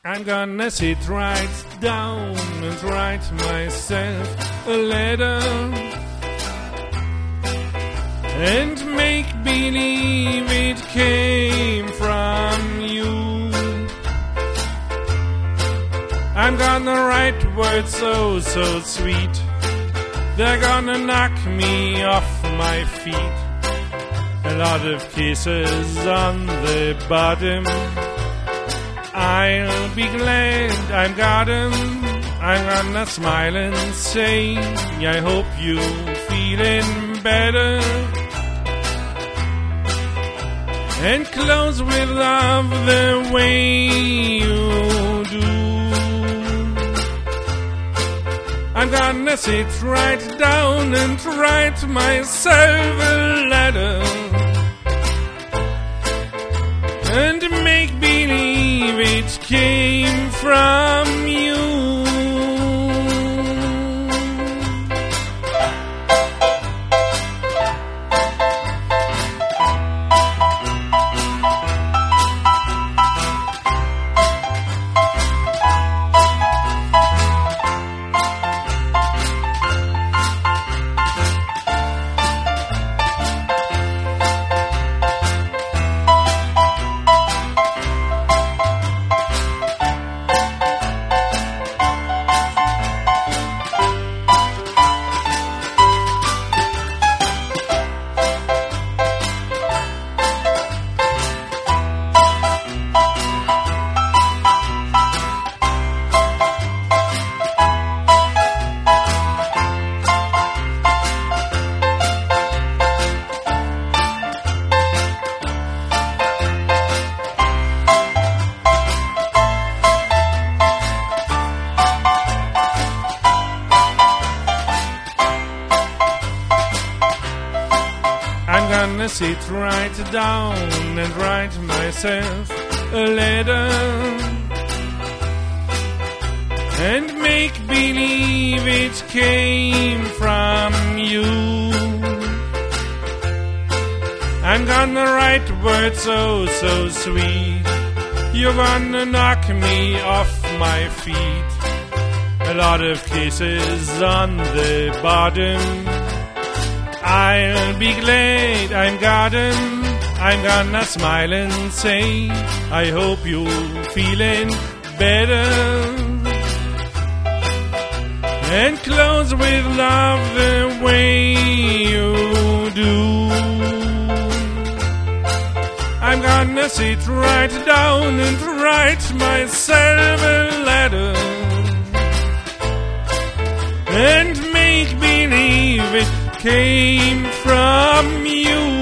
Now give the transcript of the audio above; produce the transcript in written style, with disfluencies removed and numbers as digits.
I'm gonna sit right down and write myself a letter and make believe it came from you. I'm gonna write words so sweet, they're gonna knock me off my feet. A lot of kisses on the bottom, I'll be glad I've got 'em. I'm gonna smile and say, I hope you're feeling better. And close with love the way you do. I'm gonna sit right down and write myself a letter and make believe it came from you. I'm gonna sit right down and write myself a letter and make believe it came from you. I'm gonna write words so sweet, you're gonna knock me off my feet. A lot of kisses on the bottom, I'll be glad I'm got 'em. I'm gonna smile and say, I hope you're feeling better. And close with love the way you do. I'm gonna sit right down and write myself a letter and make believe it came from you.